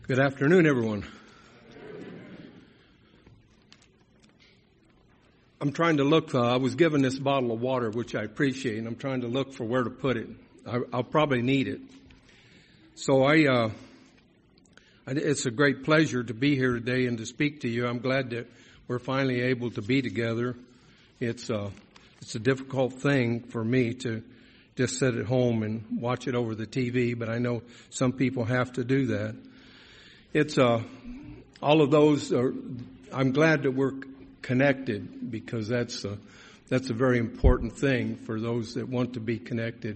Good afternoon, everyone. I'm trying to look, I was given this bottle of water, which I appreciate, and I'm trying to look for where to put it. I'll probably need it. So it's a great pleasure to be here today and to speak to you. I'm glad that we're finally able to be together. It's a difficult thing for me to just sit at home and watch it over the TV, but I know some people have to do that. It's all of those are, I'm glad that we're connected, because that's a very important thing for those that want to be connected.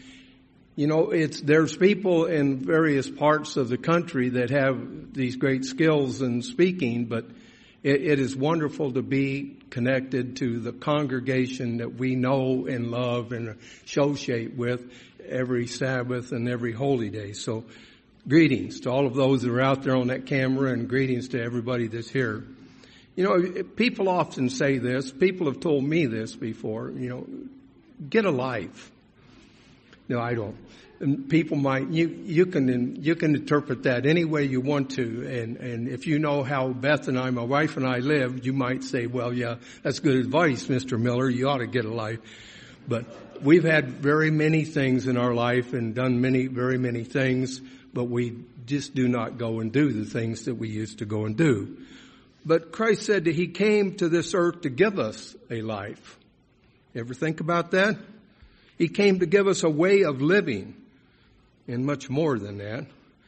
There's people in various parts of the country that have these great skills in speaking, but it is wonderful to be connected to the congregation that we know and love and associate with every Sabbath and every holy day. So greetings to all of those that are out there on that camera, and greetings to everybody that's here. People often say this. People have told me this before. Get a life. No, I don't. And people might. You can interpret that any way you want to. And if you know how Beth and I, my wife and I, live, you might say, "Well, yeah, that's good advice, Mr. Miller. You ought to get a life." But we've had very many things in our life and done very many things, but we just do not go and do the things that we used to go and do. But Christ said that He came to this earth to give us a life. You ever think about that? He came to give us a way of living, and much more than that.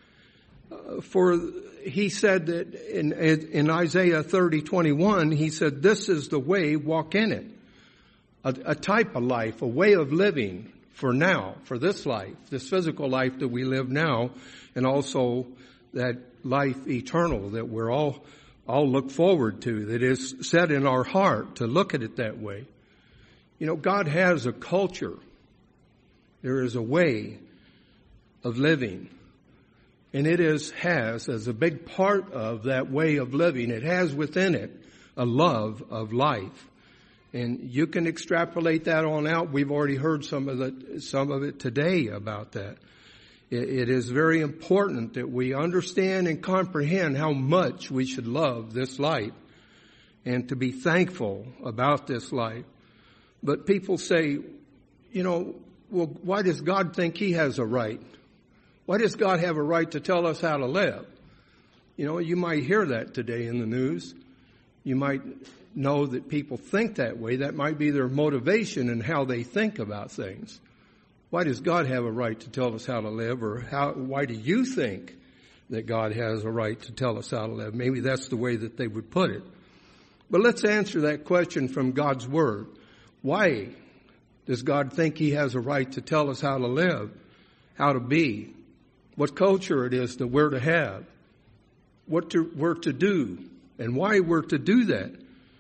For He said that in Isaiah 30:21, He said, "This is the way, walk in it." A type of life, a way of living for now, for this life, this physical life that we live now, and also that life eternal that we're all look forward to, that is set in our heart to look at it that way. God has a culture. There is a way of living. And it has as a big part of that way of living, it has within it a love of life. And you can extrapolate that on out. We've already heard some of it today about that. It is very important that we understand and comprehend how much we should love this life and to be thankful about this life. But people say, well, why does God think He has a right? Why does God have a right to tell us how to live? You might hear that today in the news. You might know that people think that way. That might be their motivation in how they think about things. Why does God have a right to tell us how to live? Or why do you think that God has a right to tell us how to live? Maybe that's the way that they would put it. But let's answer that question from God's Word. Why does God think He has a right to tell us how to live, how to be, what culture it is that we're to have, what we're to do, and why we're to do that?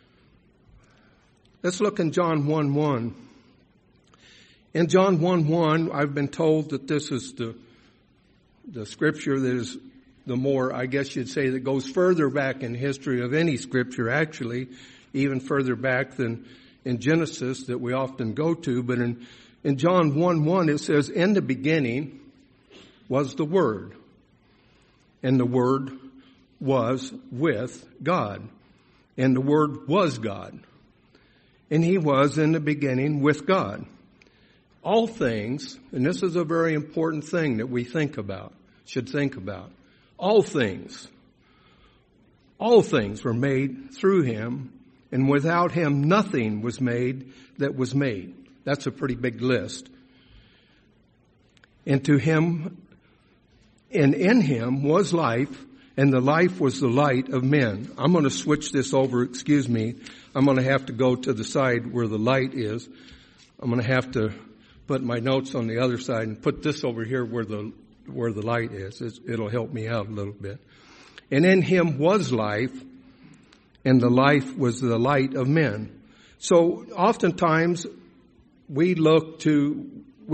Let's look in John 1:1. In John 1:1, I've been told that this is the scripture that is the more, I guess you'd say, that goes further back in history of any scripture, actually, even further back than in Genesis that we often go to. But in John 1:1, it says, "In the beginning was the Word, and the Word was with God, and the Word was God. And He was in the beginning with God. All things," and this is a very important thing that we should think about. All things were made through Him, and without Him nothing was made that was made. That's a pretty big list. And to Him, and in Him was life, and the life was the light of men. I'm going to switch this over, excuse me. I'm going to have to go to the side where the light is. I'm going to have to put my notes on the other side and put this over here where the light is. It'll help me out a little bit. And in Him was life, and the life was the light of men. So oftentimes we look to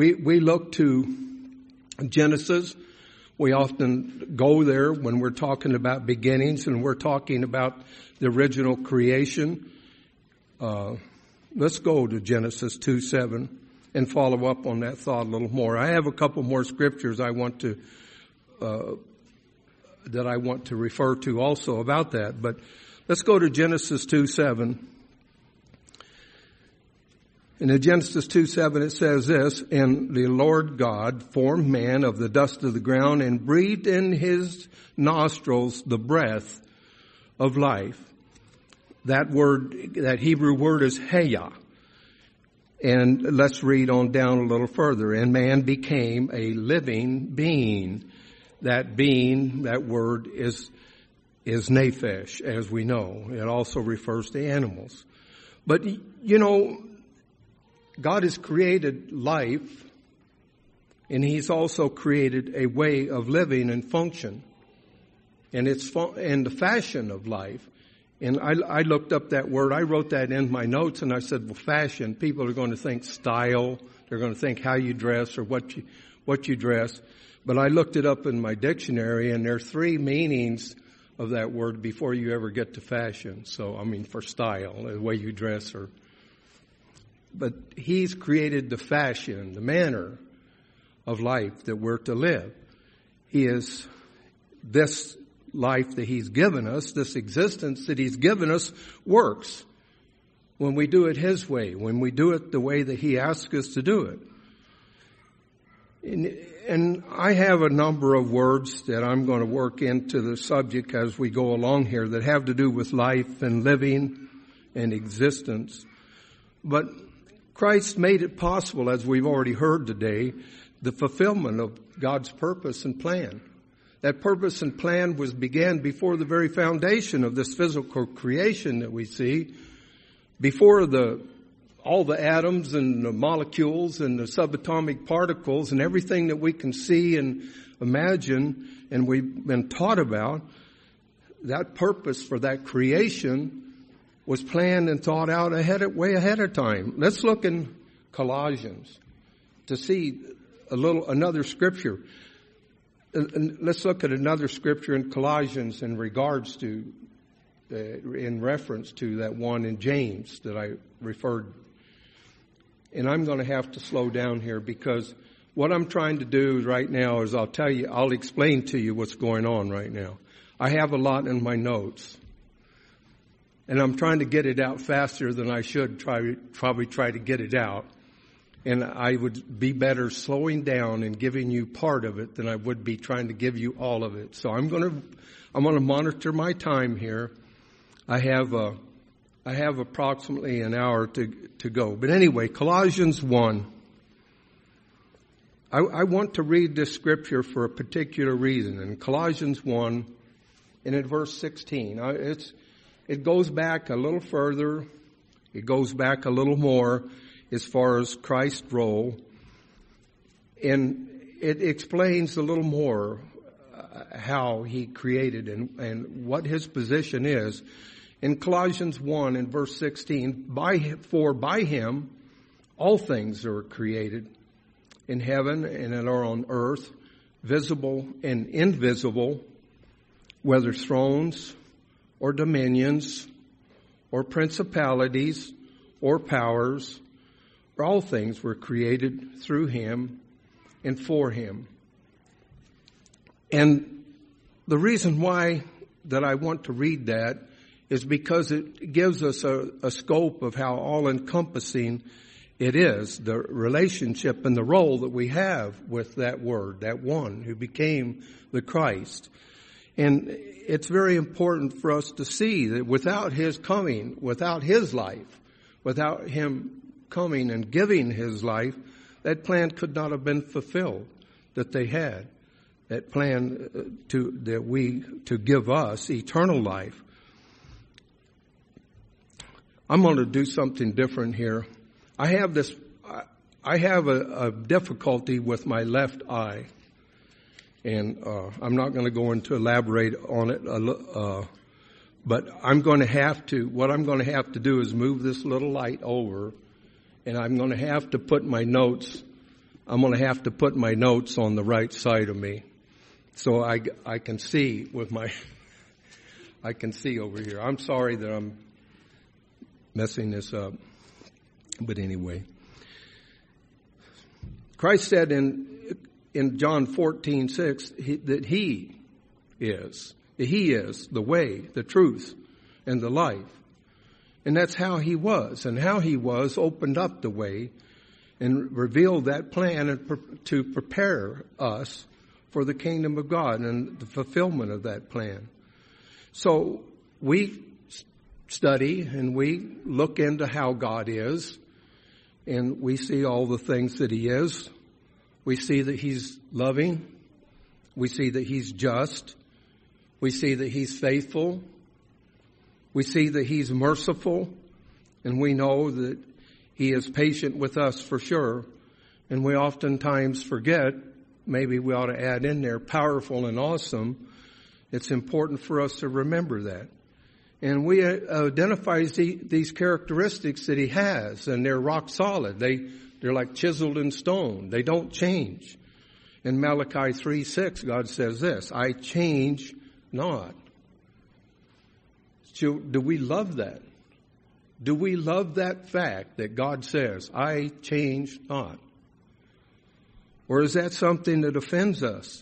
Genesis. We often go there when we're talking about beginnings and we're talking about the original creation. Let's go to Genesis 2:7 and follow up on that thought a little more. I have a couple more scriptures I want to that I want to refer to also about that. But let's go to Genesis 2:7. And in Genesis 2:7 it says this, "And the Lord God formed man of the dust of the ground and breathed in his nostrils the breath of life." That word, that Hebrew word is Hayah. And let's read on down a little further. "And man became a living being." That being, that word is nephesh, as we know. It also refers to animals. But, you know, God has created life, and He's also created a way of living and function, and and the fashion of life. And I looked up that word. I wrote that in my notes, and I said, well, fashion. People are going to think style. They're going to think how you dress or what you dress. But I looked it up in my dictionary, and there are 3 meanings of that word before you ever get to fashion. So, I mean, for style, the way you dress. But He's created the fashion, the manner of life that we're to live. He is this life that He's given us, this existence that He's given us, works when we do it His way, when we do it the way that He asks us to do it. And I have a number of words that I'm going to work into the subject as we go along here that have to do with life and living and existence. But Christ made it possible, as we've already heard today, the fulfillment of God's purpose and plan. That purpose and plan began before the very foundation of this physical creation that we see, before all the atoms and the molecules and the subatomic particles and everything that we can see and imagine and we've been taught about. That purpose for that creation was planned and thought out way ahead of time. Let's look in Colossians to see another scripture. Let's look at another scripture in Colossians in reference to that one in James that I referred. And I'm going to have to slow down here because what I'm trying to do right now is I'll explain to you what's going on right now. I have a lot in my notes. And I'm trying to get it out faster than I should probably try to get it out. And I would be better slowing down and giving you part of it than I would be trying to give you all of it. So I'm going to monitor my time here. I have approximately an hour to go. But anyway, Colossians 1. I want to read this scripture for a particular reason. In Colossians 1, and in verse 16, it goes back a little further. It goes back a little more as far as Christ's role. And it explains a little more how He created and what His position is. In Colossians 1 and verse 16, for by Him all things are created in heaven and are on earth, visible and invisible, whether thrones or dominions or principalities or powers, all things were created through Him and for Him. And the reason why that I want to read that is because it gives us a scope of how all-encompassing it is, the relationship and the role that we have with that Word, that one who became the Christ. And it's very important for us to see that without His coming, without His life, without Him coming and giving His life, that plan could not have been fulfilled that they had. That plan to give us eternal life. I'm going to do something different here. I have a difficulty with my left eye. And I'm not going to go into elaborate on it, but what I'm going to have to do is move this little light over, and I'm going to have to put my notes on the right side of me. So I can see I can see over here. I'm sorry that I'm messing this up. But anyway, Christ said in John 14:6 that He is. He is the way, the truth, and the life. And that's how he was. And how he was opened up the way and revealed that plan to prepare us for the kingdom of God and the fulfillment of that plan. So we study and we look into how God is, and we see all the things that he is. We see that he's loving. We see that he's just. We see that he's faithful. We see that he's merciful. And we know that he is patient with us for sure. And we oftentimes forget, maybe we ought to add in there, powerful and awesome. It's important for us to remember that. And we identify these characteristics that he has, and they're rock solid. They're like chiseled in stone. They don't change. In Malachi 3:6, God says this, I change not. So, do we love that? Do we love that fact that God says, I change not? Or is that something that offends us?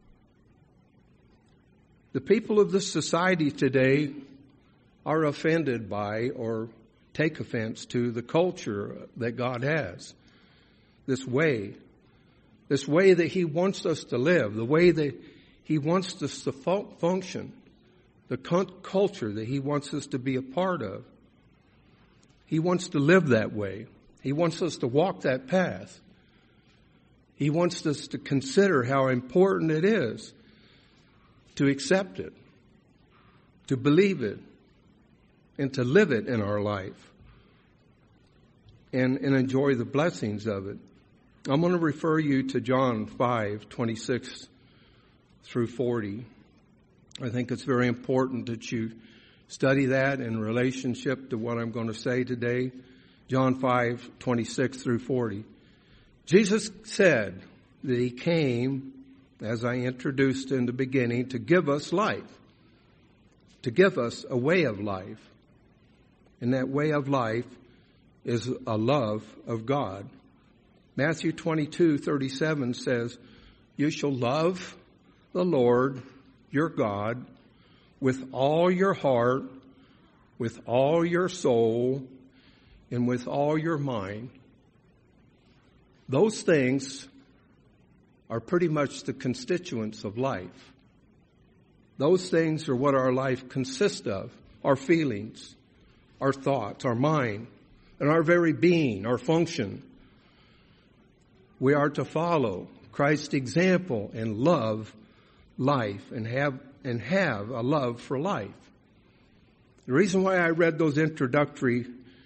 The people of this society today are offended by or take offense to the culture that God has. This way that he wants us to live, the way that he wants us to function, the culture that he wants us to be a part of. He wants to live that way. He wants us to walk that path. He wants us to consider how important it is to accept it, to believe it, and to live it in our life and enjoy the blessings of it. I'm going to refer you to John 5:26 through 40. I think it's very important that you study that in relationship to what I'm going to say today. John 5:26 through 40. Jesus said that he came, as I introduced in the beginning, to give us life, to give us a way of life. And that way of life is a love of God. Matthew 22:37 says, you shall love the Lord your God with all your heart, with all your soul, and with all your mind. Those things are pretty much the constituents of life. Those things are what our life consists of, our feelings, our thoughts, our mind, and our very being, our function. We are to follow Christ's example and love life and have a love for life. The reason why I read those introductory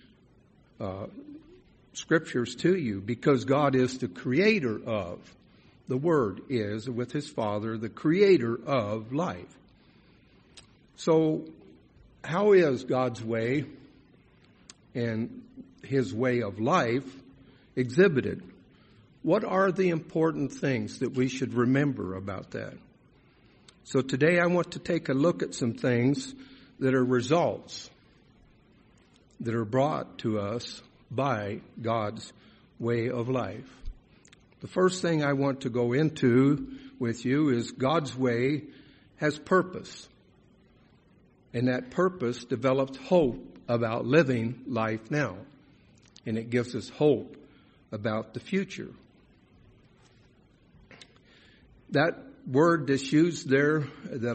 scriptures to you, because God is the creator of, the Word is, with his Father, the creator of life. So, how is God's way and his way of life exhibited? What are the important things that we should remember about that? So today I want to take a look at some things that are results that are brought to us by God's way of life. The first thing I want to go into with you is God's way has purpose. And that purpose develops hope about living life now. And it gives us hope about the future. That word that's used there,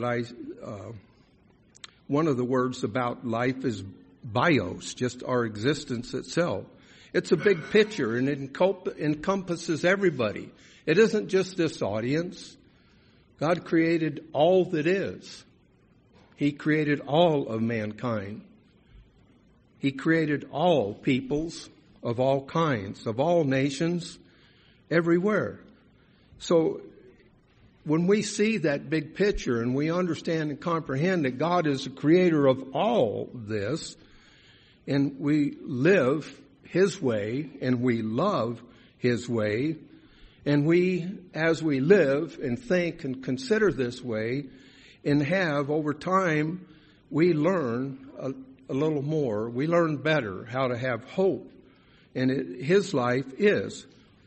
one of the words about life is bios, just our existence itself. It's a big picture and it encompasses everybody. It isn't just this audience. God created all that is. He created all of mankind. He created all peoples of all kinds, of all nations, everywhere. So when we see that big picture and we understand and comprehend that God is the creator of all this, and we live his way and we love his way, and we, as we live and think and consider this way and have over time, we learn a little more. We learn better how to have hope. And his life is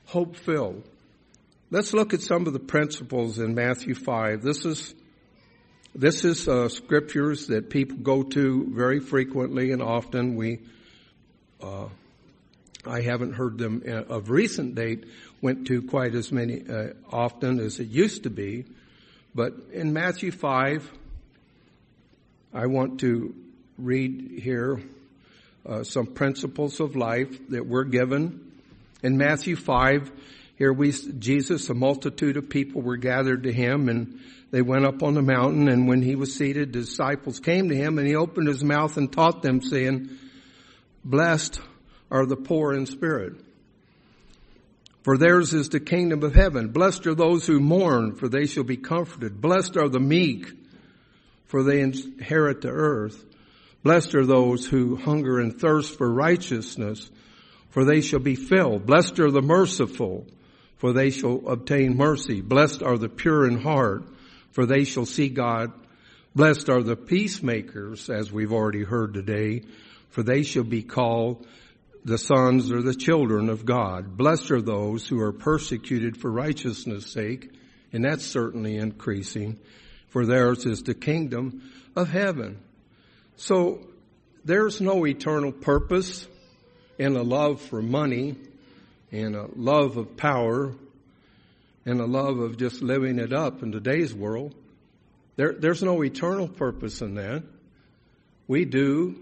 hope-filled. Let's look at some of the principles in Matthew 5. This is This is scriptures that people go to very frequently and often. I haven't heard them of recent date went to quite as many often as it used to be. But in Matthew 5, I want to read here some principles of life that we're given. In Matthew 5, here Jesus, a multitude of people were gathered to him, and they went up on the mountain, and when he was seated, the disciples came to him, and he opened his mouth and taught them, saying, "Blessed are the poor in spirit, for theirs is the kingdom of heaven. Blessed are those who mourn, for they shall be comforted. Blessed are the meek, for they inherit the earth. Blessed are those who hunger and thirst for righteousness, for they shall be filled. Blessed are the merciful, for they shall obtain mercy. Blessed are the pure in heart, for they shall see God. Blessed are the peacemakers, as we've already heard today, for they shall be called the sons or the children of God. Blessed are those who are persecuted for righteousness' sake," and that's certainly increasing, "for theirs is the kingdom of heaven." So there's no eternal purpose in a love for money and a love of power and a love of just living it up in today's world. There's no eternal purpose in that. We do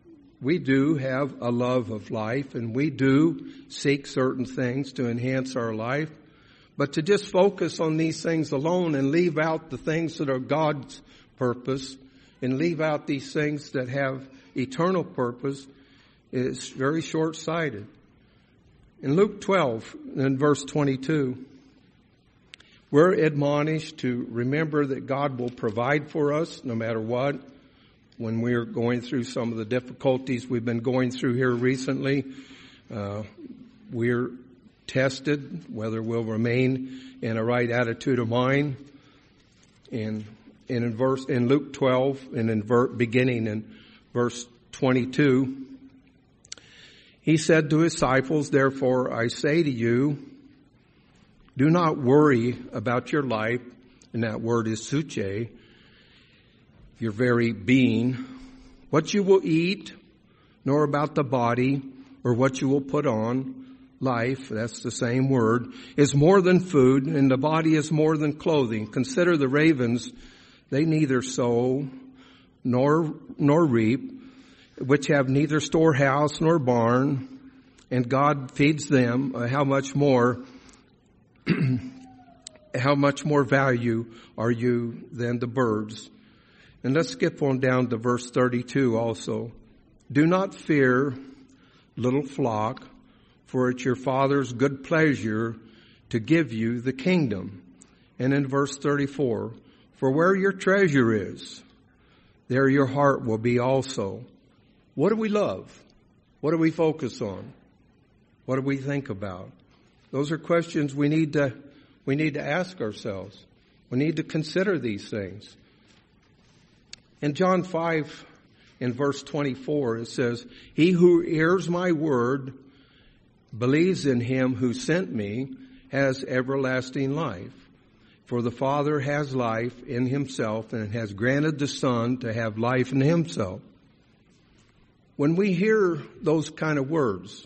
have a love of life, and we do seek certain things to enhance our life. But to just focus on these things alone and leave out the things that are God's purpose and leave out these things that have eternal purpose is very short-sighted. In Luke 12, in verse 22, we're admonished to remember that God will provide for us no matter what. When we're going through some of the difficulties we've been going through here recently, we're tested whether we'll remain in a right attitude of mind. And in Luke 12, and beginning in verse 22, he said to his disciples, "Therefore I say to you, do not worry about your life," and that word is suche, your very being, "what you will eat, nor about the body, or what you will put on. Life," that's the same word, "is more than food, and the body is more than clothing. Consider the ravens, they neither sow nor reap, which have neither storehouse nor barn, and God feeds them. How much more value are you than the birds?" And let's skip on down to verse 32 also. "Do not fear, little flock, for it's your Father's good pleasure to give you the kingdom." And in verse 34, "For where your treasure is, there your heart will be also." What do we love? What do we focus on? What do we think about? Those are questions we need to ask ourselves. We need to consider these things. In John 5, in verse 24, it says, "He who hears my word, believes in him who sent me, has everlasting life. For the Father has life in himself and has granted the Son to have life in himself." When we hear those kind of words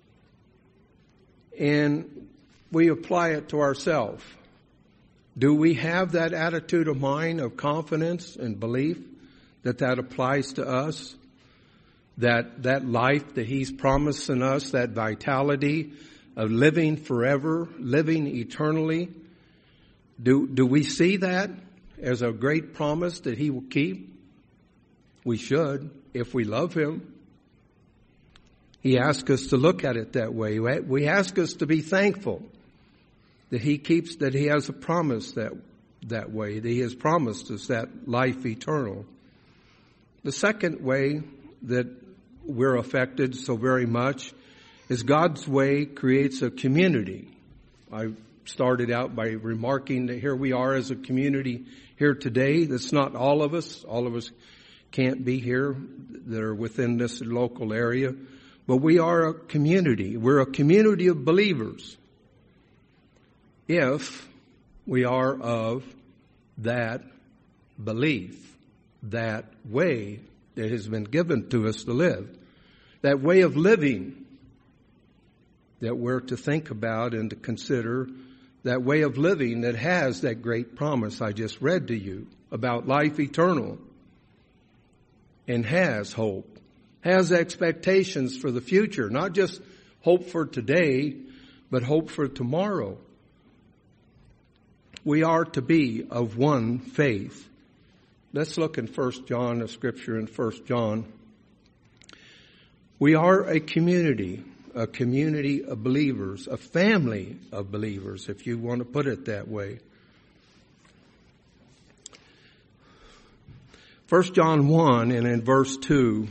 and we apply it to ourselves, do we have that attitude of mind of confidence and belief that applies to us? That life that he's promising us, that vitality of living forever, living eternally, do we see that as a great promise that he will keep? We should, if we love him. He asks us to look at it that way. We ask us to be thankful that he has a promise that way, that he has promised us that life eternal. The second way that we're affected so very much is God's way creates a community. I started out by remarking that here we are as a community here today. That's not all of us. All of us can't be here that are within this local area. But we are a community. We're a community of believers. If we are of that belief, that way that has been given to us to live, that way of living that we're to think about and to consider, that way of living that has that great promise I just read to you about life eternal, and has hope, has expectations for the future, not just hope for today, but hope for tomorrow. We are to be of one faith. Let's look in 1 John, a scripture in 1 John. We are a community of believers, a family of believers, if you want to put it that way. 1 John 1 and in verse 2,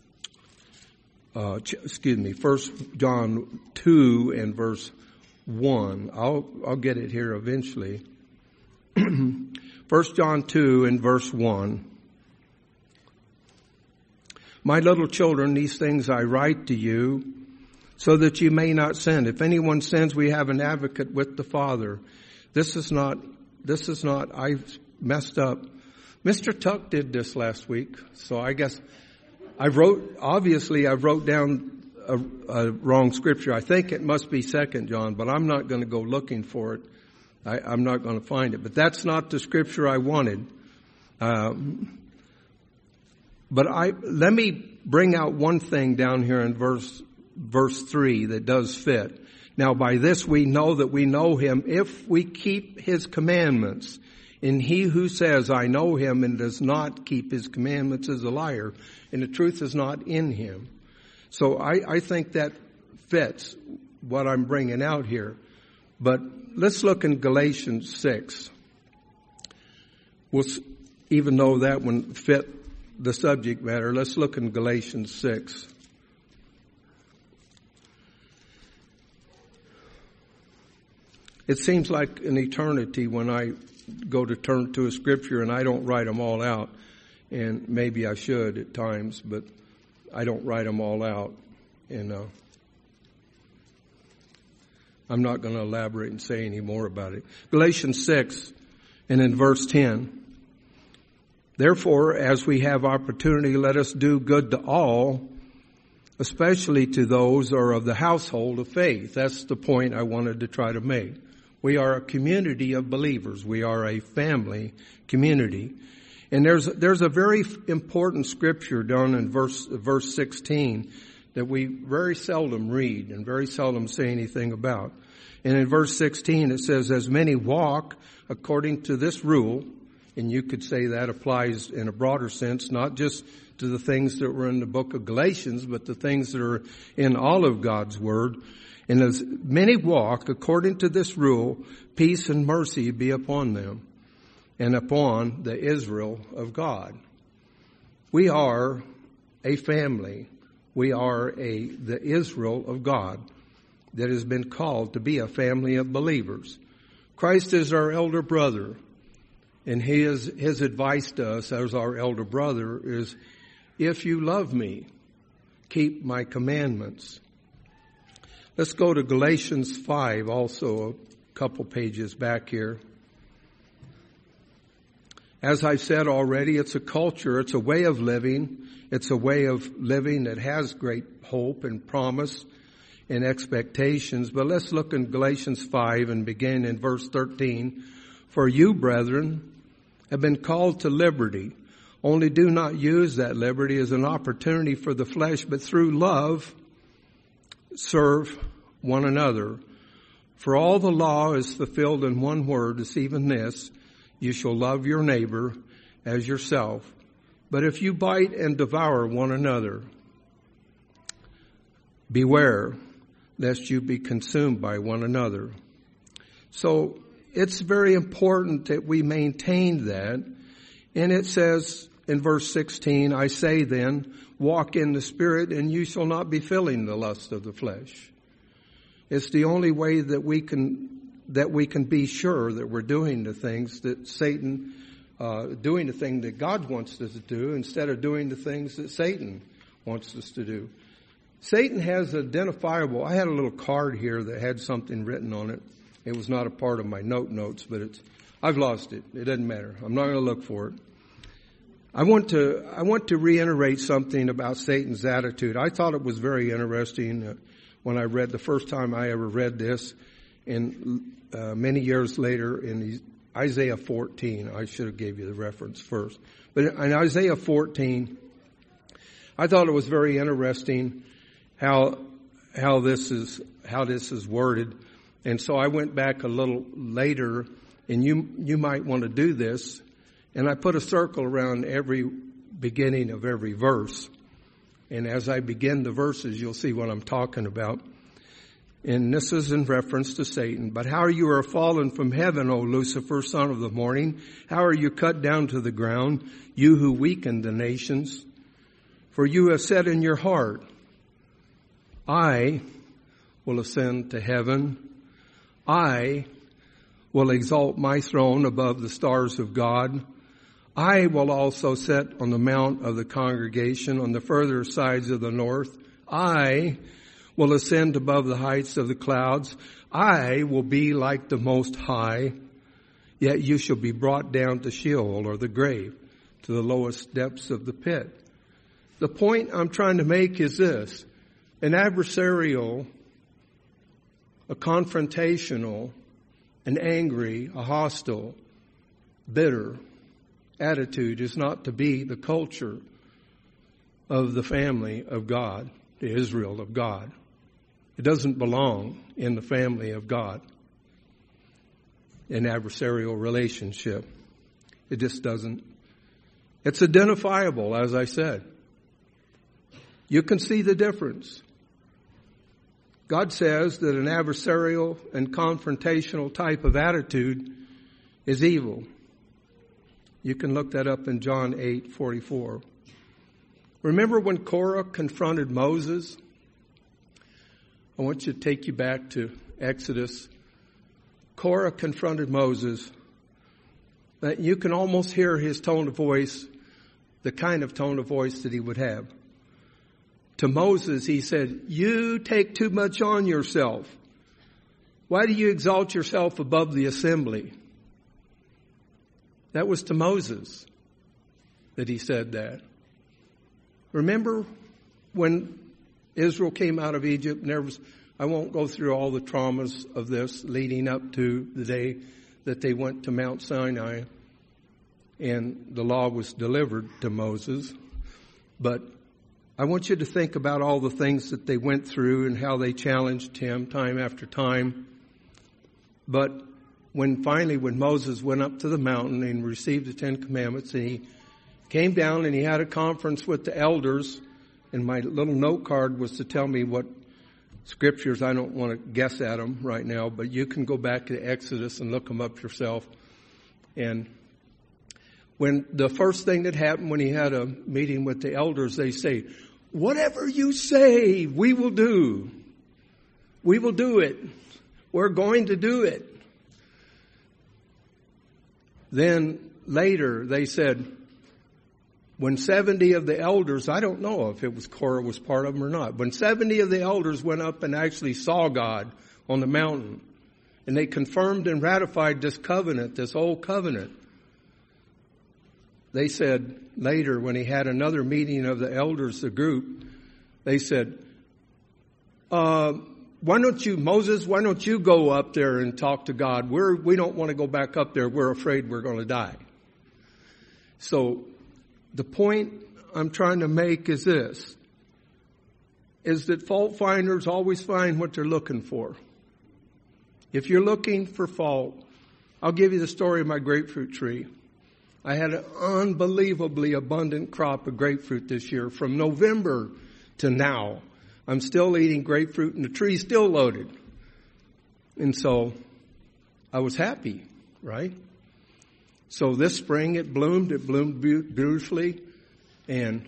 1 John 2 and verse 1. I'll get it here eventually. 1 John 2 and verse 1. My little children, these things I write to you, so that you may not sin. If anyone sins, we have an advocate with the Father. This is not, I've messed up. Mr. Tuck did this last week, so I guess I wrote down a wrong scripture. I think it must be 2 John, but I'm not going to go looking for it. I'm not going to find it. But that's not the scripture I wanted. But let me bring out one thing down here in verse 3 that does fit. Now by this we know that we know him if we keep his commandments. And he who says, I know him, and does not keep his commandments is a liar, and the truth is not in him. So I think that fits what I'm bringing out here. But let's look in Galatians 6. Even though that one fit the subject matter, let's look in Galatians 6. It seems like an eternity when I go to turn to a scripture and I don't write them all out. And maybe I should at times, but I don't write them all out. And I'm not going to elaborate and say any more about it. Galatians 6 and in verse 10. Therefore, as we have opportunity, let us do good to all, especially to those who are of the household of faith. That's the point I wanted to try to make. We are a community of believers. We are a family community. And there's a very important scripture down in verse 16 that we very seldom read and very seldom say anything about. And in verse 16 it says, as many walk according to this rule, and you could say that applies in a broader sense, not just to the things that were in the book of Galatians, but the things that are in all of God's Word. And as many walk according to this rule, peace and mercy be upon them and upon the Israel of God. We are a family. We are the Israel of God that has been called to be a family of believers. Christ is our elder brother, and his advice to us as our elder brother is, if you love me, keep my commandments. Let's go to Galatians 5, also a couple pages back here. As I said already, it's a culture, it's a way of living. It's a way of living that has great hope and promise and expectations. But let's look in Galatians 5 and begin in verse 13. For you, brethren, have been called to liberty. Only do not use that liberty as an opportunity for the flesh, but through love serve one another. For all the law is fulfilled in one word, it's even this, you shall love your neighbor as yourself. But if you bite and devour one another, beware lest you be consumed by one another. So it's very important that we maintain that. And it says in verse 16, I say then, walk in the Spirit, and you shall not be filling the lust of the flesh. It's the only way that we can be sure that we're doing the things that Satan, doing the thing that God wants us to do instead of doing the things that Satan wants us to do. Satan has identifiable, I had a little card here that had something written on it. It was not a part of my notes, but I've lost it. It doesn't matter. I'm not going to look for it. I want to reiterate something about Satan's attitude. I thought it was very interesting when I read the first time I ever read this, and many years later in Isaiah 14. I should have gave you the reference first, but in Isaiah 14, I thought it was very interesting how this is worded, and so I went back a little later, and you might want to do this. And I put a circle around every beginning of every verse. And as I begin the verses, you'll see what I'm talking about. And this is in reference to Satan. But how you are fallen from heaven, O Lucifer, son of the morning. How are you cut down to the ground, you who weaken the nations? For you have said in your heart, I will ascend to heaven. I will exalt my throne above the stars of God. I will also sit on the mount of the congregation on the further sides of the north. I will ascend above the heights of the clouds. I will be like the Most High. Yet you shall be brought down to Sheol, or the grave, to the lowest depths of the pit. The point I'm trying to make is this. An adversarial, a confrontational, an angry, a hostile, bitter attitude is not to be the culture of the family of God, the Israel of God. It doesn't belong in the family of God, an adversarial relationship. It just doesn't. It's identifiable, as I said. You can see the difference. God says that an adversarial and confrontational type of attitude is evil. You can look that up in John 8:44. Remember when Korah confronted Moses? I want you to take you back to Exodus. Korah confronted Moses. That you can almost hear his tone of voice, the kind of tone of voice that he would have. To Moses, he said, you take too much on yourself. Why do you exalt yourself above the assembly? That was to Moses that he said that. Remember when Israel came out of Egypt, and I won't go through all the traumas of this leading up to the day that they went to Mount Sinai and the law was delivered to Moses. But I want you to think about all the things that they went through and how they challenged him time after time. But when Moses went up to the mountain and received the Ten Commandments, and he came down and he had a conference with the elders, and my little note card was to tell me what scriptures. I don't want to guess at them right now, but you can go back to Exodus and look them up yourself. And when the first thing that happened when he had a meeting with the elders, they say, whatever you say, we will do. We will do it. We're going to do it. Then later they said, when 70 of the elders, I don't know if it was Korah was part of them or not, when 70 of the elders went up and actually saw God on the mountain, and they confirmed and ratified this covenant, this old covenant, they said later when he had another meeting of the elders, the group, they said, why don't you go up there and talk to God? We don't want to go back up there. We're afraid we're going to die. So the point I'm trying to make is this, is that fault finders always find what they're looking for. If you're looking for fault, I'll give you the story of my grapefruit tree. I had an unbelievably abundant crop of grapefruit this year. From November to now, I'm still eating grapefruit and the tree's still loaded. And so I was happy, right? So this spring it bloomed beautifully. And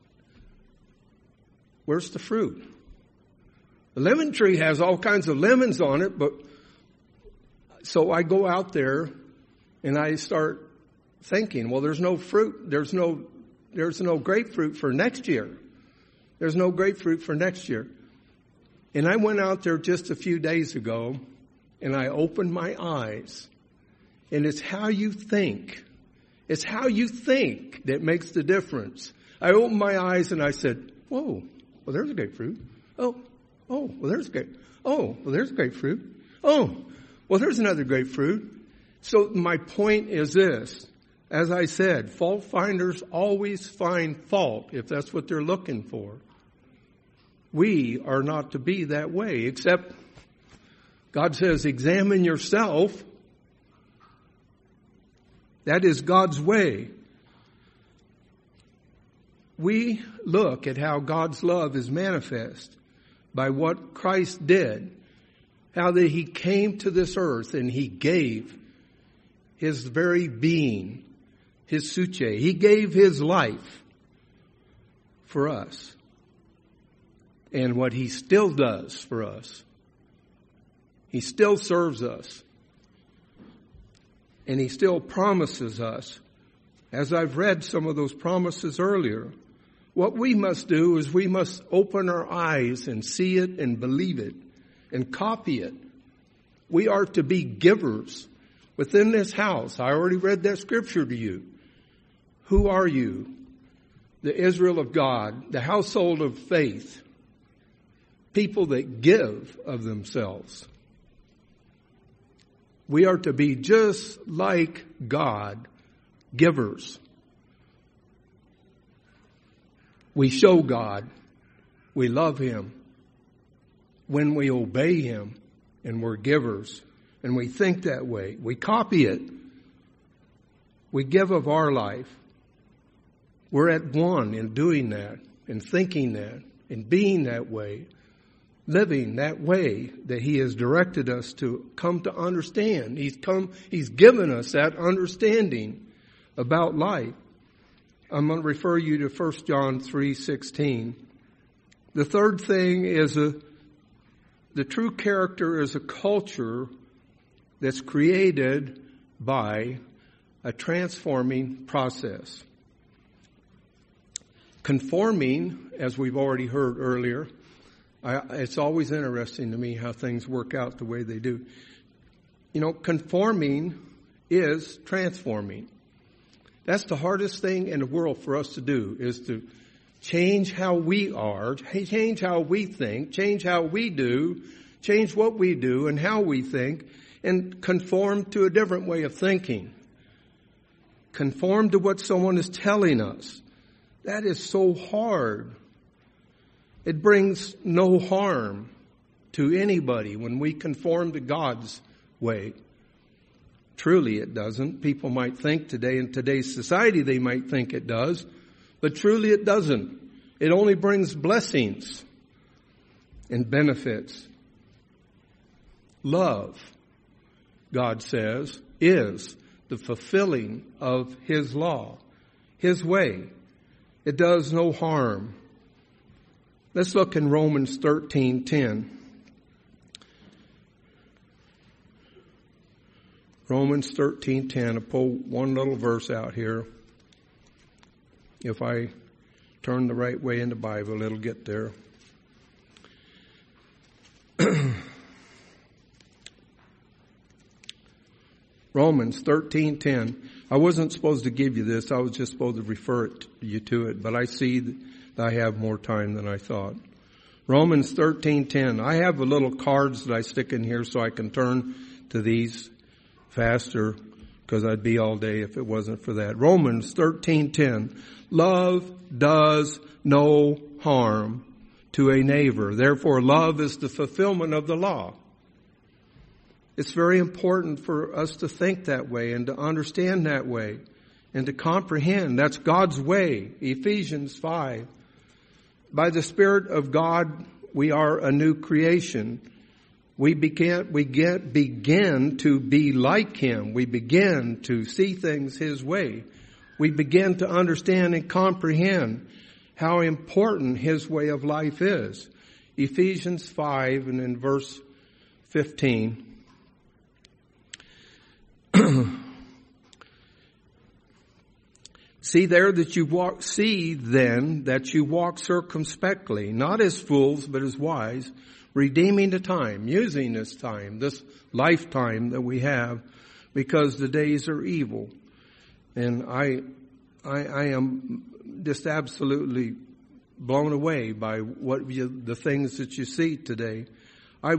where's the fruit? The lemon tree has all kinds of lemons on it, but so I go out there and I start thinking, well, there's no fruit. There's no grapefruit for next year. There's no grapefruit for next year. And I went out there just a few days ago and I opened my eyes. And it's how you think It's how you think that makes the difference. I opened my eyes and I said, whoa, well, there's a grapefruit. Oh, well, there's grapefruit. Oh, well, there's another grapefruit. So my point is this. As I said, fault finders always find fault if that's what they're looking for. We are not to be that way, except God says, examine yourself. That is God's way. We look at how God's love is manifest by what Christ did, how that He came to this earth and He gave His very being, His suche. He gave His life for us. And what He still does for us. He still serves us. And He still promises us. As I've read some of those promises earlier, what we must do is we must open our eyes and see it and believe it and copy it. We are to be givers within this house. I already read that scripture to you. Who are you? The Israel of God, the household of faith, people that give of themselves. We are to be just like God, givers. We show God we love Him when we obey Him and we're givers and we think that way. We copy it. We give of our life. We're at one in doing that and thinking that and being that way, living that way that He has directed us to come to understand. He's given us that understanding about life. I'm going to refer you to 1 John 3:16. The third thing is the true character is a culture that's created by a transforming process. Conforming, as we've already heard earlier, it's always interesting to me how things work out the way they do. Conforming is transforming. That's the hardest thing in the world for us to do, is to change how we are, change how we think, change how we do, change what we do and how we think, and conform to a different way of thinking. Conform to what someone is telling us. That is so hard. It brings no harm to anybody when we conform to God's way. Truly it doesn't. People might think today, in today's society, they might think it does. But truly it doesn't. It only brings blessings and benefits. Love, God says, is the fulfilling of His law, His way. It does no harm. Let's look in Romans 13:10. Romans 13:10. I'll pull one little verse out here. If I turn the right way in the Bible, it'll get there. Romans 13:10. I wasn't supposed to give you this. I was just supposed to refer you to it. But I see that I have more time than I thought. Romans 13:10. I have the little cards that I stick in here so I can turn to these faster, because I'd be all day if it wasn't for that. Romans 13:10. Love does no harm to a neighbor. Therefore, love is the fulfillment of the law. It's very important for us to think that way and to understand that way and to comprehend. That's God's way. Ephesians 5. By the Spirit of God, we are a new creation. We begin to be like Him. We begin to see things His way. We begin to understand and comprehend how important His way of life is. Ephesians 5 and in verse 15. See then that you walk circumspectly, not as fools, but as wise, redeeming the time, using this time, this lifetime that we have, because the days are evil. And I am just absolutely blown away by the things that you see today. I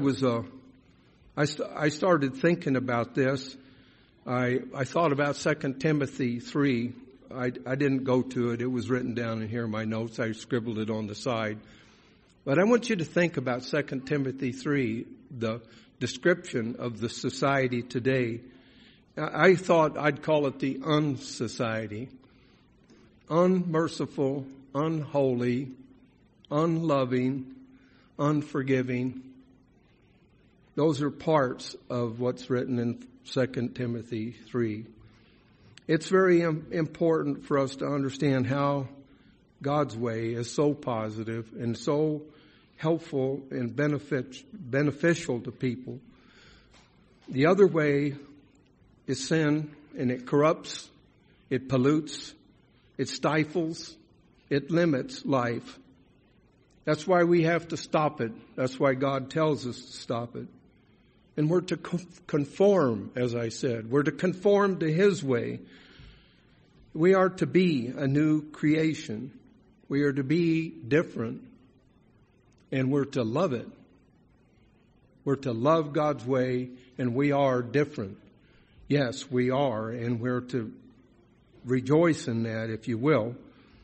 started thinking about this. I thought about 2 Timothy 3. I didn't go to it. It was written down in here in my notes. I scribbled it on the side. But I want you to think about 2 Timothy 3, the description of the society today. I thought I'd call it the unsociety. Unmerciful, unholy, unloving, unforgiving. Those are parts of what's written in 2 Timothy 3. It's very important for us to understand how God's way is so positive and so helpful and beneficial to people. The other way is sin, and it corrupts, it pollutes, it stifles, it limits life. That's why we have to stop it. That's why God tells us to stop it. And we're to conform, as I said. We're to conform to His way. We are to be a new creation. We are to be different. And we're to love it. We're to love God's way, and we are different. Yes, we are, and we're to rejoice in that, if you will.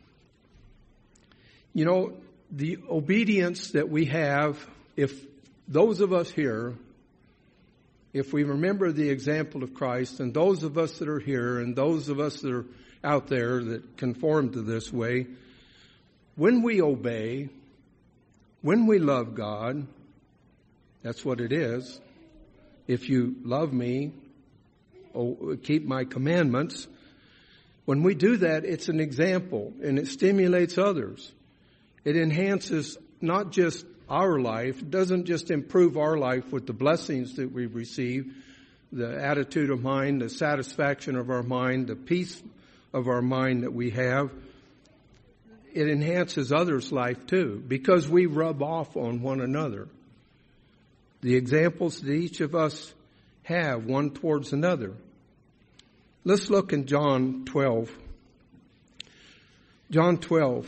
You know, the obedience that we have, if those of us here, if we remember the example of Christ, and those of us that are here, and those of us that are out there that conform to this way, when we obey, when we love God, that's what it is. If you love me, keep my commandments. When we do that, it's an example, and it stimulates others. It enhances not just our life. It doesn't just improve our life with the blessings that we receive, the attitude of mind, the satisfaction of our mind, the peace of our mind that we have. It enhances others' life too, because we rub off on one another. The examples that each of us have one towards another. Let's look in John 12. John 12.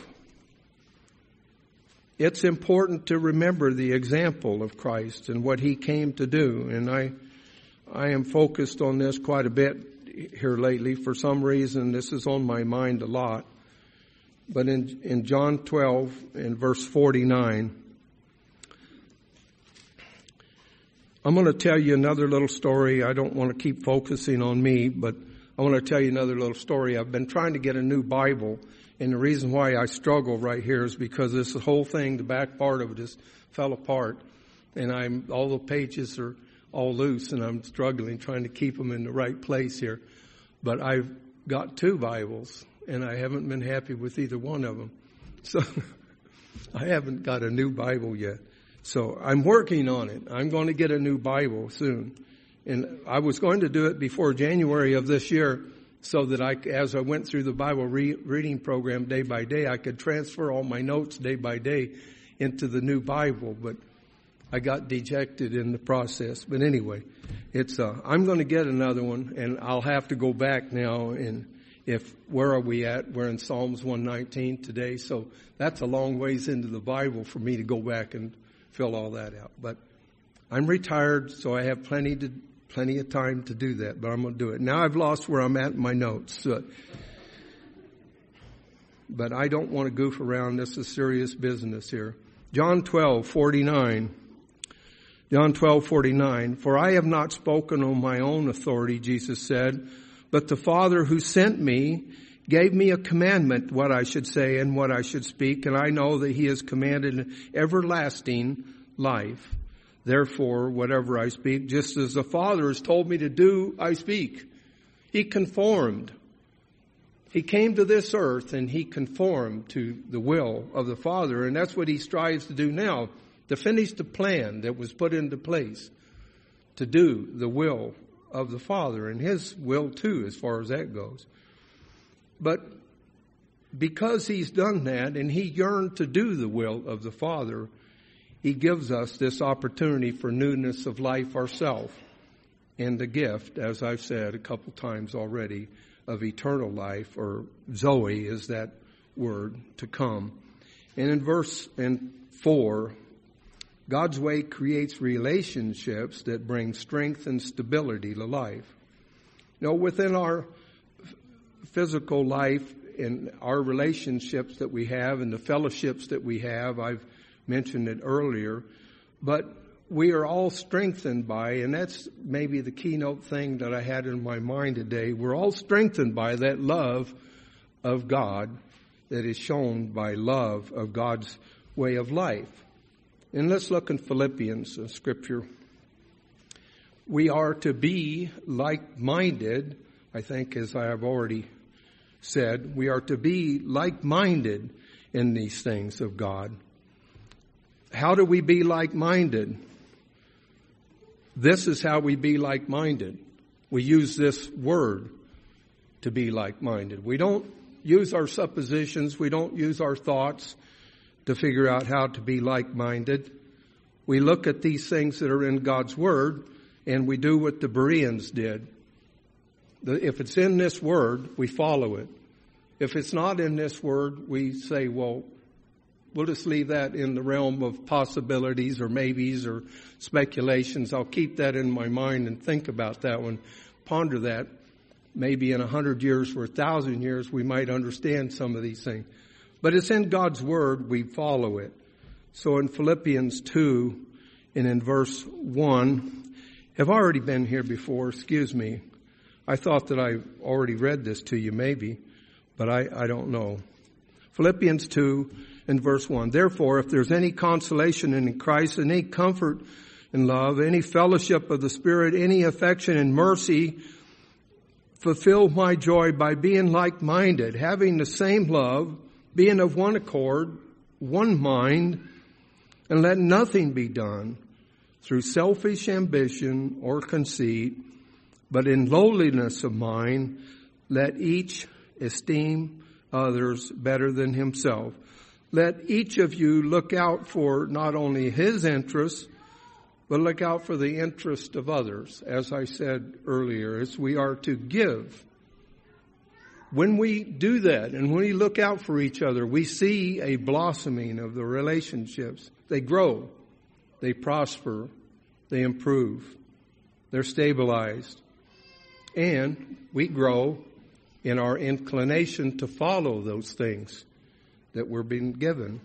It's important to remember the example of Christ and what He came to do. And I am focused on this quite a bit here lately. For some reason, this is on my mind a lot. But in John 12, in verse 49, I'm going to tell you another little story. I don't want to keep focusing on me, but I want to tell you another little story. I've been trying to get a new Bible, and the reason why I struggle right here is because this whole thing, the back part of it, just fell apart, and all the pages are all loose, and I'm struggling trying to keep them in the right place here. But I've got 2 Bibles, and I haven't been happy with either one of them. So I haven't got a new Bible yet. So I'm working on it. I'm going to get a new Bible soon. And I was going to do it before January of this year so that as I went through the Bible reading program day by day, I could transfer all my notes day by day into the new Bible. But I got dejected in the process. But anyway, I'm going to get another one, and I'll have to go back now. And where are we at? We're in Psalms 119 today. So that's a long ways into the Bible for me to go back and fill all that out. But I'm retired, so I have plenty of time to do that, but I'm going to do it. Now I've lost where I'm at in my notes. But I don't want to goof around. This is serious business here. John 12:49. John 12:49. For I have not spoken on my own authority, Jesus said, but the Father who sent me gave me a commandment what I should say and what I should speak, and I know that He has commanded everlasting life. Therefore, whatever I speak, just as the Father has told me to do, I speak. He conformed. He came to this earth and He conformed to the will of the Father, and that's what He strives to do now, to finish the plan that was put into place, to do the will of the Father, and His will too, as far as that goes. But because He's done that and He yearned to do the will of the Father, He gives us this opportunity for newness of life ourselves and the gift, as I've said a couple times already, of eternal life, or Zoe is that word, to come. And in verse 4, God's way creates relationships that bring strength and stability to life. Within our physical life and our relationships that we have and the fellowships that we have, I've mentioned it earlier, but we are all strengthened by, and that's maybe the keynote thing that I had in my mind today, we're all strengthened by that love of God that is shown by love of God's way of life. And let's look in Philippians, scripture. We are to be like-minded, I think, as I have already said, we are to be like-minded in these things of God. How do we be like-minded? This is how we be like-minded. We use this word to be like-minded. We don't use our suppositions. We don't use our thoughts to figure out how to be like-minded. We look at these things that are in God's Word, and we do what the Bereans did. If it's in this Word, we follow it. If it's not in this Word, we say, well, we'll just leave that in the realm of possibilities or maybes or speculations. I'll keep that in my mind and think about that one, ponder that. Maybe in 100 years or 1,000 years, we might understand some of these things. But it's in God's Word, we follow it. So in Philippians 2 and in verse 1, I've already been here before, excuse me. I thought that I already read this to you maybe, but I don't know. Philippians 2 and verse 1, therefore, if there's any consolation in Christ, any comfort in love, any fellowship of the Spirit, any affection and mercy, fulfill my joy by being like-minded, having the same love, being of one accord, one mind, and let nothing be done through selfish ambition or conceit, but in lowliness of mind, let each esteem others better than himself. Let each of you look out for not only his interests, but look out for the interest of others. As I said earlier, as we are to give. When we do that and when we look out for each other, we see a blossoming of the relationships. They grow, they prosper, they improve, they're stabilized. And we grow in our inclination to follow those things that we're being given.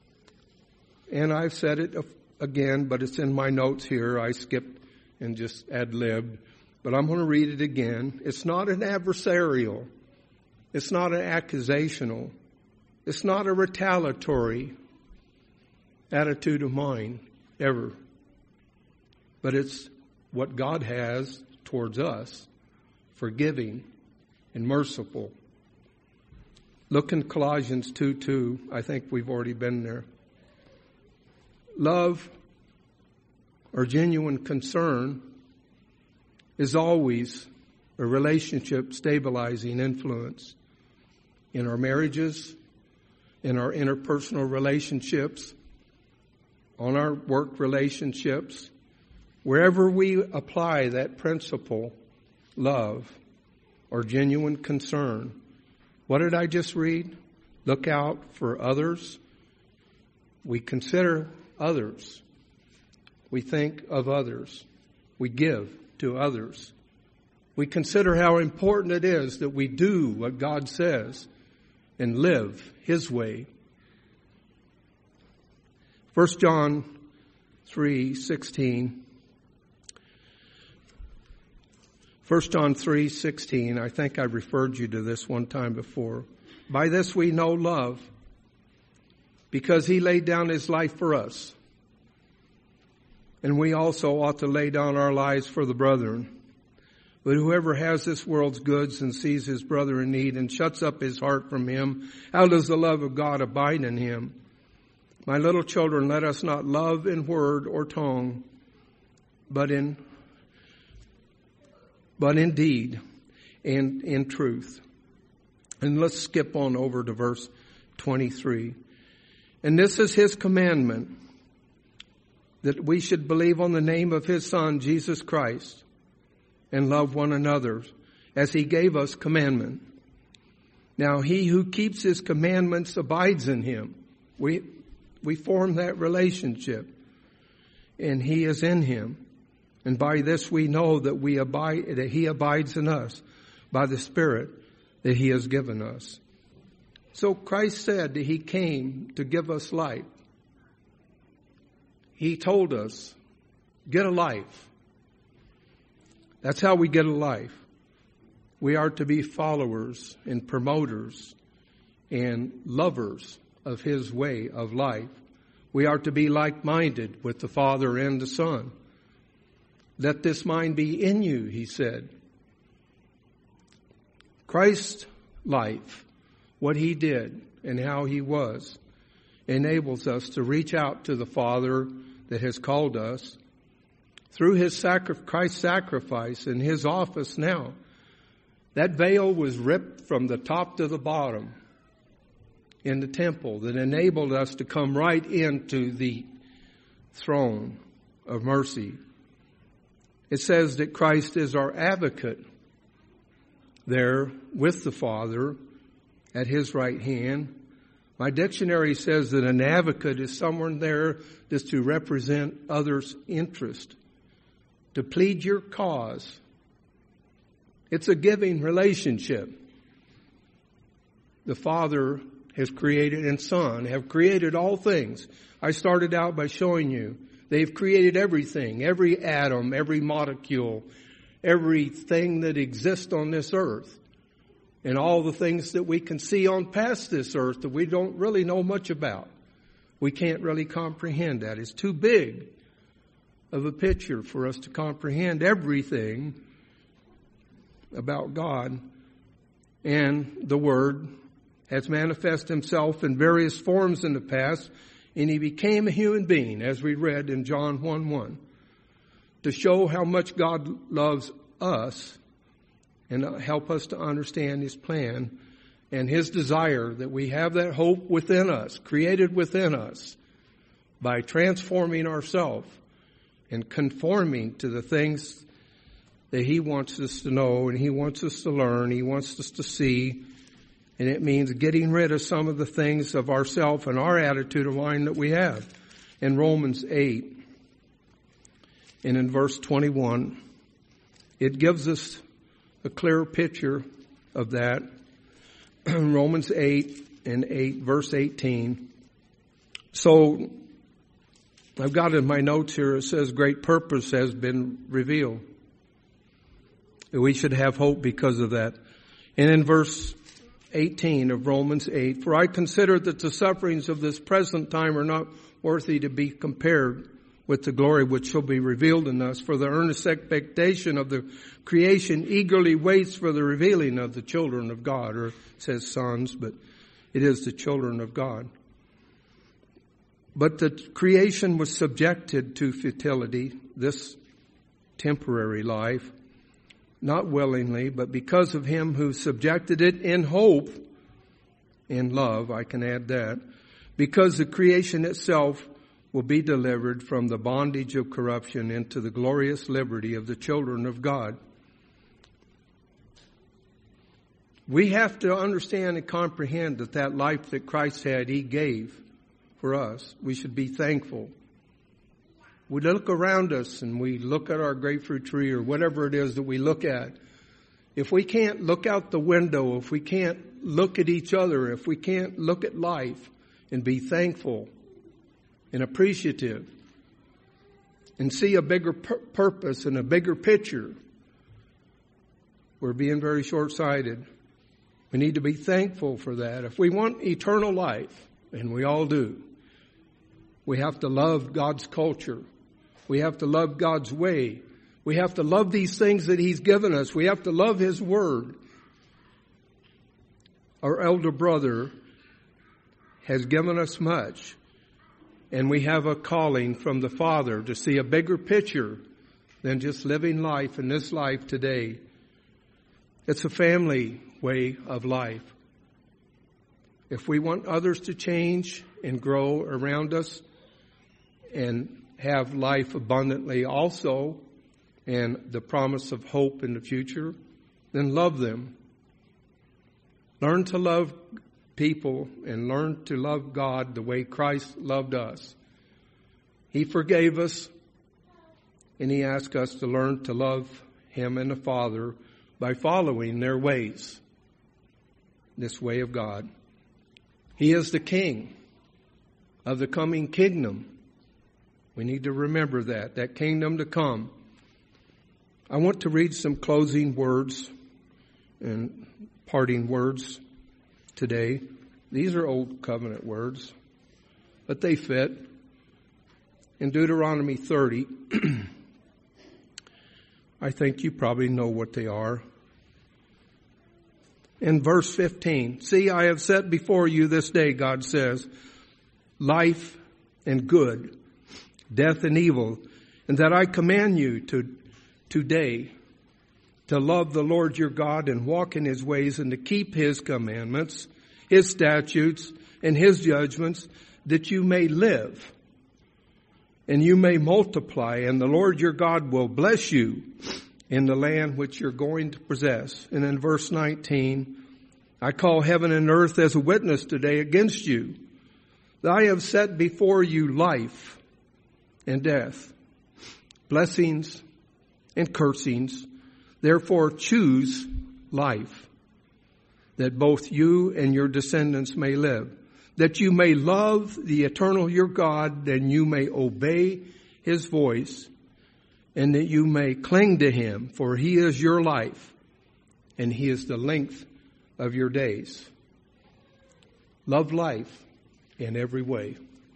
And I've said it again, but it's in my notes here. I skipped and just ad-libbed, but I'm going to read it again. It's not an adversarial. It's not an accusational. It's not a retaliatory attitude of mine, ever. But it's what God has towards us, forgiving and merciful. Look in Colossians 2:2. I think we've already been there. Love or genuine concern is always a relationship stabilizing influence in our marriages, in our interpersonal relationships, on our work relationships. Wherever we apply that principle, love or genuine concern, what did I just read? Look out for others. We consider others. We think of others. We give to others. We consider how important it is that we do what God says and live His way. 1 John 3:16. 1 John 3:16. I think I referred you to this one time before. By this we know love, because He laid down His life for us. And we also ought to lay down our lives for the brethren. But whoever has this world's goods and sees his brother in need and shuts up his heart from him, how does the love of God abide in him? My little children, let us not love in word or tongue, but in deed and in truth. And let's skip on over to verse 23. And this is His commandment, that we should believe on the name of His Son, Jesus Christ, and love one another, as he gave us commandment. Now he who keeps his commandments abides in him. We form that relationship, and he is in him. And by this we know that he abides in us by the Spirit that he has given us. So Christ said that he came to give us life. He told us, get a life. That's how we get a life. We are to be followers and promoters and lovers of his way of life. We are to be like-minded with the Father and the Son. Let this mind be in you, he said. Christ's life, what he did and how he was, enables us to reach out to the Father that has called us through his Christ's sacrifice in his office now. That veil was ripped from the top to the bottom in the temple that enabled us to come right into the throne of mercy. It says that Christ is our advocate there with the Father at his right hand. My dictionary says that an advocate is someone there that's to represent others' interest, to plead your cause. It's a giving relationship. The Father has created and Son have created all things. I started out by showing you they've created everything, every atom, every molecule, everything that exists on this earth, and all the things that we can see on past this earth that we don't really know much about. We can't really comprehend that. It's too big of a picture for us to comprehend everything about God. And the Word has manifested himself in various forms in the past, and he became a human being, as we read in John 1:1, to show how much God loves us and help us to understand his plan and his desire that we have that hope within us, created within us, by transforming ourselves and conforming to the things that he wants us to know and he wants us to learn, he wants us to see. And it means getting rid of some of the things of ourself and our attitude of mind that we have. In Romans 8 and in verse 21, it gives us a clear picture of that. Romans 8 and verse 18. So I've got in my notes here, it says great purpose has been revealed. We should have hope because of that. And in verse 18 of Romans 8, for I consider that the sufferings of this present time are not worthy to be compared with the glory which shall be revealed in us. For the earnest expectation of the creation eagerly waits for the revealing of the children of God. Or it says sons, but it is the children of God. But the creation was subjected to futility, this temporary life, not willingly, but because of him who subjected it in hope, in love, I can add that, because the creation itself will be delivered from the bondage of corruption into the glorious liberty of the children of God. We have to understand and comprehend that life that Christ had, he gave for us. We should be thankful. We look around us and we look at our grapefruit tree or whatever it is that we look at. If we can't look out the window, if we can't look at each other, if we can't look at life and be thankful and appreciative and see a bigger purpose and a bigger picture, we're being very short-sighted. We need to be thankful for that. If we want eternal life, and we all do, we have to love God's culture. We have to love God's way. We have to love these things that he's given us. We have to love his word. Our elder brother has given us much, and we have a calling from the Father to see a bigger picture than just living life in this life today. It's a family way of life. If we want others to change and grow around us and have life abundantly also, and the promise of hope in the future, then love them. Learn to love people and learn to love God the way Christ loved us. He forgave us, and He asked us to learn to love Him and the Father by following their ways, this way of God. He is the King of the coming kingdom. We need to remember that kingdom to come. I want to read some closing words and parting words today. These are old covenant words, but they fit. In Deuteronomy 30, I think you probably know what they are. In verse 15, see, I have set before you this day, God says, life and good, death and evil, and that I command you today to love the Lord your God and walk in His ways and to keep His commandments, His statutes, and His judgments, that you may live and you may multiply, and the Lord your God will bless you in the land which you're going to possess. And in verse 19, I call heaven and earth as a witness today against you, that I have set before you life and death, blessings and cursings. Therefore choose life, that both you and your descendants may live, that you may love the eternal your God, and you may obey His voice, and that you may cling to Him, for He is your life, and He is the length of your days. Love life in every way.